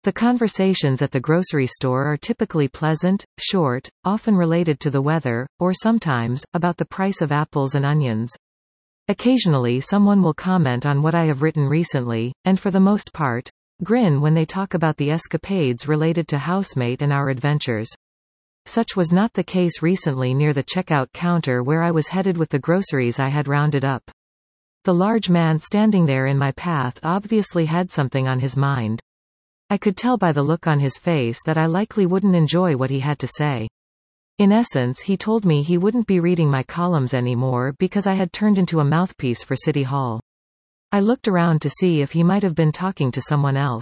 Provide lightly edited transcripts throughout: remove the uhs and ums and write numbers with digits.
The conversations at the grocery store are typically pleasant, short, often related to the weather, or sometimes, about the price of apples and onions. Occasionally someone will comment on what I have written recently, and for the most part, grin when they talk about the escapades related to housemate and our adventures. Such was not the case recently near the checkout counter where I was headed with the groceries I had rounded up. The large man standing there in my path obviously had something on his mind. I could tell by the look on his face that I likely wouldn't enjoy what he had to say. In essence, he told me he wouldn't be reading my columns anymore because I had turned into a mouthpiece for City Hall. I looked around to see if he might have been talking to someone else.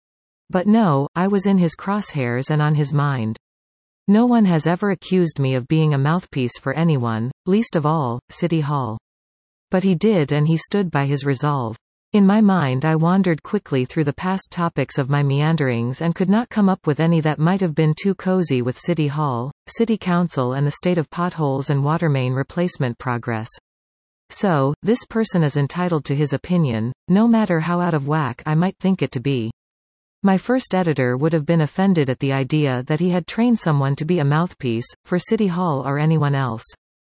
But no, I was in his crosshairs and on his mind. No one has ever accused me of being a mouthpiece for anyone, least of all, City Hall. But he did, and he stood by his resolve. In my mind I wandered quickly through the past topics of my meanderings and could not come up with any that might have been too cozy with City Hall, City Council and the state of potholes and water main replacement progress. So, this person is entitled to his opinion, no matter how out of whack I might think it to be. My first editor would have been offended at the idea that he had trained someone to be a mouthpiece, for City Hall or anyone else.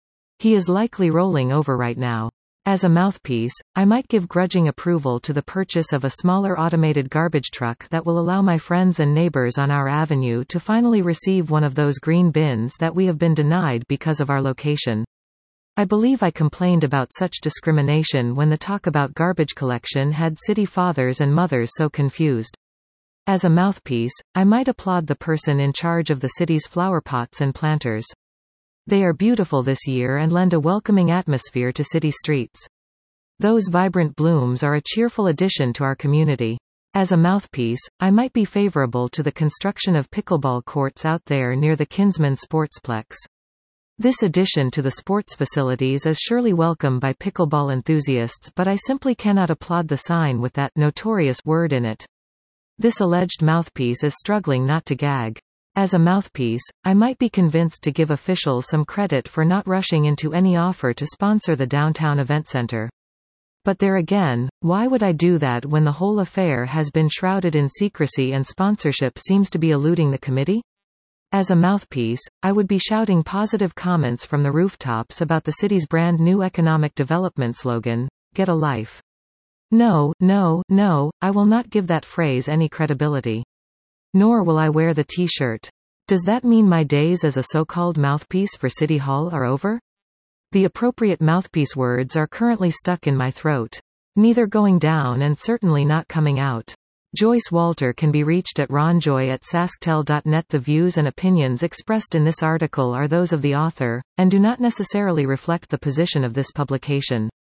He is likely rolling over right now. As a mouthpiece, I might give grudging approval to the purchase of a smaller automated garbage truck that will allow my friends and neighbors on our avenue to finally receive one of those green bins that we have been denied because of our location. I believe I complained about such discrimination when the talk about garbage collection had city fathers and mothers so confused. As a mouthpiece, I might applaud the person in charge of the city's flower pots and planters. They are beautiful this year and lend a welcoming atmosphere to city streets. Those vibrant blooms are a cheerful addition to our community. As a mouthpiece, I might be favorable to the construction of pickleball courts out there near the Kinsman Sportsplex. This addition to the sports facilities is surely welcome by pickleball enthusiasts, but I simply cannot applaud the sign with that notorious word in it. This alleged mouthpiece is struggling not to gag. As a mouthpiece, I might be convinced to give officials some credit for not rushing into any offer to sponsor the downtown event center. But there again, why would I do that when the whole affair has been shrouded in secrecy and sponsorship seems to be eluding the committee? As a mouthpiece, I would be shouting positive comments from the rooftops about the city's brand new economic development slogan, "Get a life." No, I will not give that phrase any credibility. Nor will I wear the t-shirt. Does that mean my days as a so-called mouthpiece for City Hall are over? The appropriate mouthpiece words are currently stuck in my throat. Neither going down and certainly not coming out. Joyce Walter can be reached at ronjoy@sasktel.net. The views and opinions expressed in this article are those of the author, and do not necessarily reflect the position of this publication.